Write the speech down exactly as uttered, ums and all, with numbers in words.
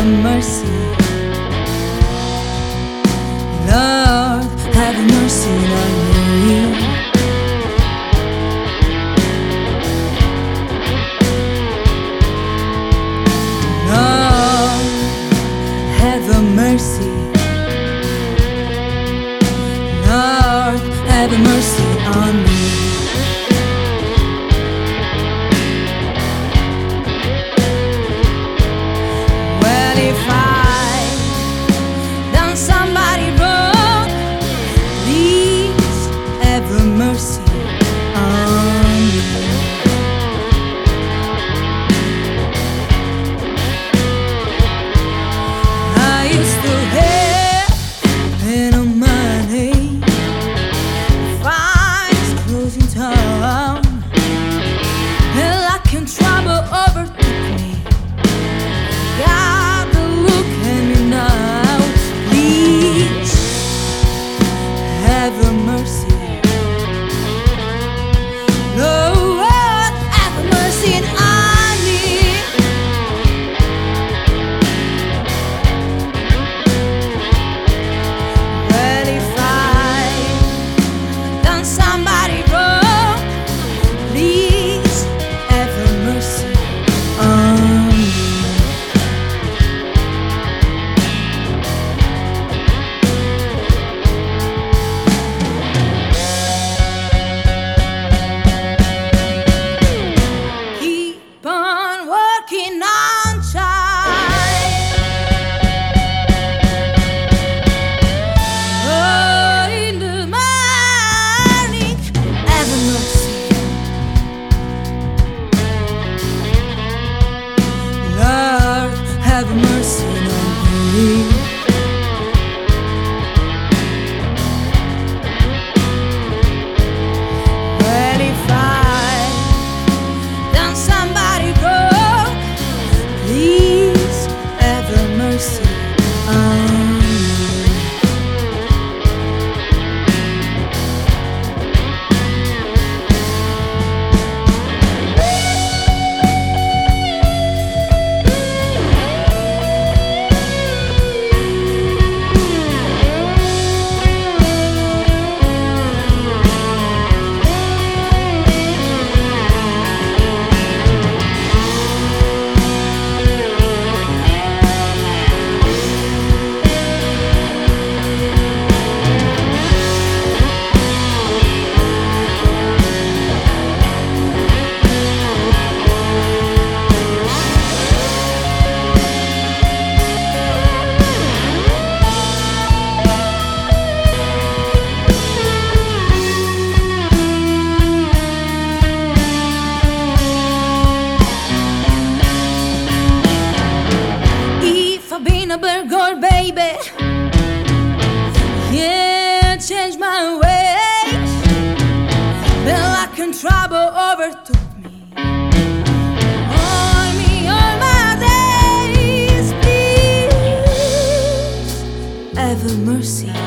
mercy. Lord, have mercy on me. Lord, have mercy. Lord, have mercy on me. Well, if I've done somebody wrong, please have mercy on me. I used to have little money, fines closing town, and luck and trouble overtook me. God, look at me now, please have mercy. Lord, have mercy on me. Well, if I've done somebody wrong, please have mercy on me. Keep on working on time. Oh, in the morning, have mercy. Lord, have mercy on me. Well, if I've done somebody wrong, please have mercy on me. If I've been a burglar, baby, yeah, change my ways. But luck and trouble overtook me. On me all my days, please have mercy.